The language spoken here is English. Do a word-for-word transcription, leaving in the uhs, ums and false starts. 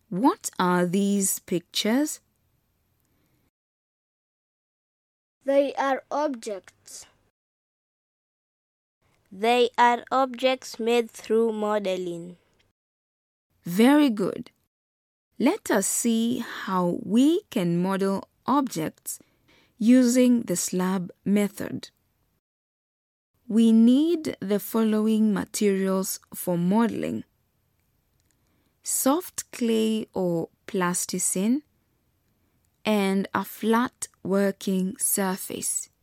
What are these pictures? They are objects. They are objects made through modeling. Very good. Let us see how we can model objects using the slab method. We need the following materials for modeling: soft clay or plasticine, and a flat working surface.